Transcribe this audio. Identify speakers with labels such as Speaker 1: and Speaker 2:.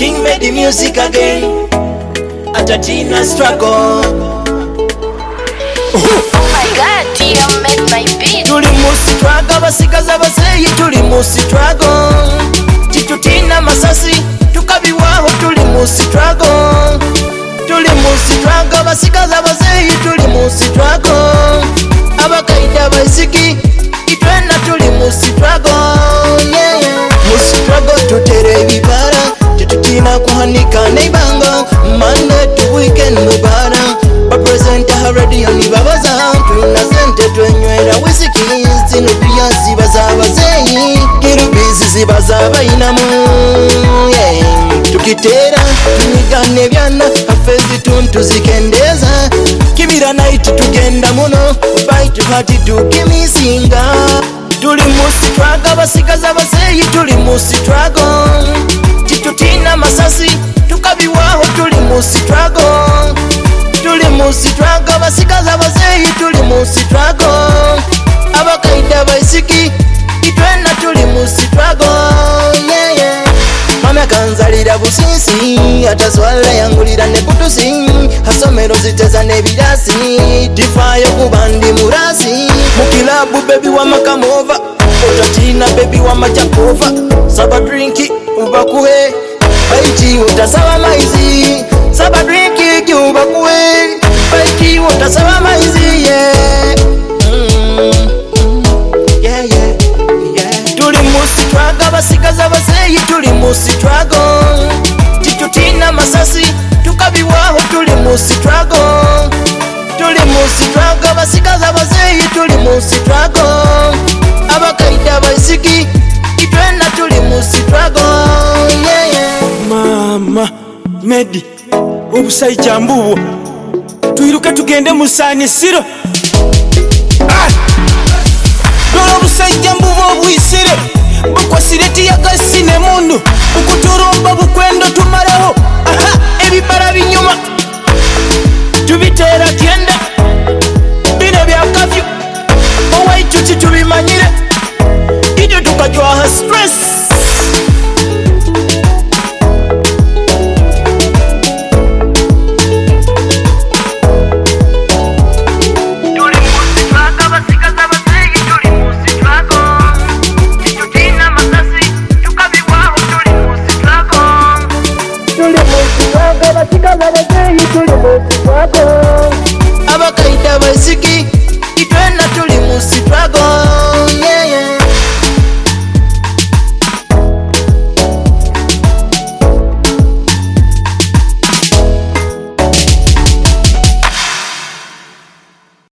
Speaker 1: King made the music again. Atatina struggle.
Speaker 2: Oh my God, you made my beat.
Speaker 1: Tuli musi struggle, basigaza baseyi tuli musi struggle. Titutina masasi, tukabiwaho tuli musi struggle. Tuli musi struggle, basigaza baseyi tuli musi struggle. Abakaida baisiki, itwena tuli musi struggle. Yeah, yeah. Musi struggle tutere bibara, titutina kuhanika neibanga. Monday to weekend mubara, bapresenta haredi yani babaza. Tuna sente twenywera whisky, zino pia zibaza bazeyi. Kirubizi zibaza bainamu, yeah. Tukitera, tunigane byana, afezi tuntu zikendeza. Kibira night tugenda muno, bite hati tukimisinga. Tuli musi struggle, basigaza bazeyi tuli musi struggle. Titutina masasi, tukabiwaho tuli musi struggle. Tuli musi struggle, basigaza bazeyi tuli musi struggle. Abakaida baisiki, itwena tuli musi struggle. Yeah, yeah. Mama kanzalira busisi, ataswala yangulira ne kutusi. Hasomero ziteza ne birasi, tifayo kubandi murasi. Mukilabu baby wa makamova, Utatina baby wa majakova. Saba drinki ubakuhe, baiti utasaba maizi. Saba drinki ubakuhe, baiti utasaba maizi. Yeah, yeah, yeah, yeah. Tuli musi struggle, basigaza baseyi tuli musi struggle. Titutina masasi, tukabiwaho tuli musi struggle. Tuli musi struggle, basigaza baseyi tuli musi struggle. Abakaida baisiki, itwena tuli musi struggle. Yeah, yeah.
Speaker 3: Mama Medi obusajja mbubo tuiruke tugende musanisiro. Dola obusajja mbubo obwisire bukwasire tiyagasine mundu.